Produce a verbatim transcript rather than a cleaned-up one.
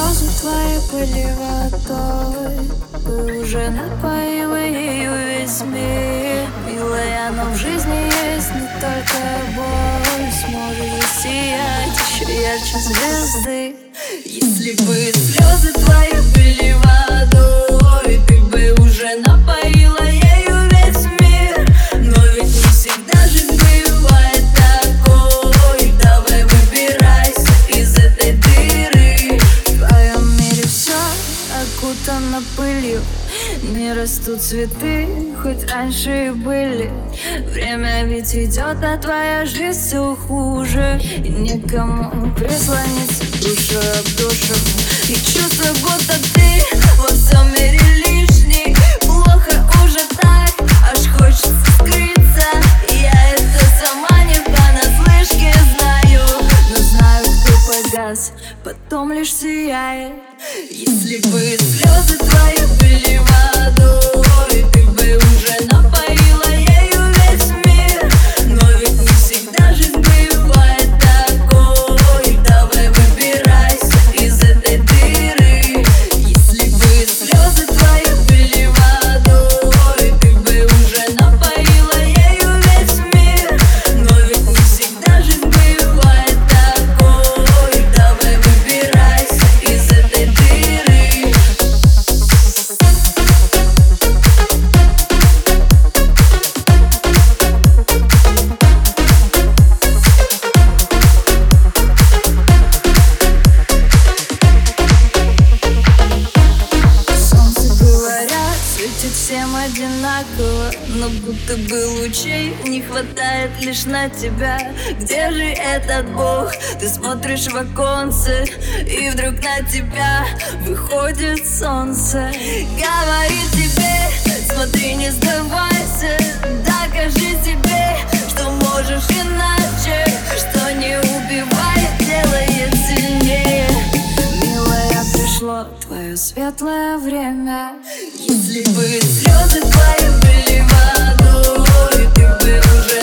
слезы твои были водой, ты уже напоила ею весь мир. Милая, но в жизни есть не только боль, сможешь засиять еще ярче звезды. Если бы слезы твои были водой, ты бы уже напоила ею весь мир. Но ведь не всегда жизнь бывает такой. Давай выбирайся из этой дыры. В твоем мире все окутано пылью, не растут цветы, хоть раньше и были. Время ведь идет, а твоя жизнь все хуже, и некому прислониться душу об душу. И чувство, будто ты во всем мире лишний. Плохо уже так, аж хочется скрыться. Я это сама не понаслышке знаю, но знаю, кто погас, потом лишь сияет. Если бы слезы твои были водой, ты бы уже напоила ею весь мир. Но ведь не всегда жизнь бывает такой. Давай выбирайся из этой дыры. Если бы слезы твои были водой, ты бы уже напоила ею весь мир. Но ведь не всегда жизнь бывает такой. Давай выбирайся из этой дыры. Светит всем одинаково, но будто бы лучей не хватает лишь на тебя. Где же этот Бог? Ты смотришь в оконце, и вдруг на тебя выходит солнце. Говорит тебе, смотри, не сдавайся, докажи себе, что можешь иначе, что не убивает, делает сильнее. Милая, пришло твое светлое время. Если бы слезы твои были водой, ты бы уже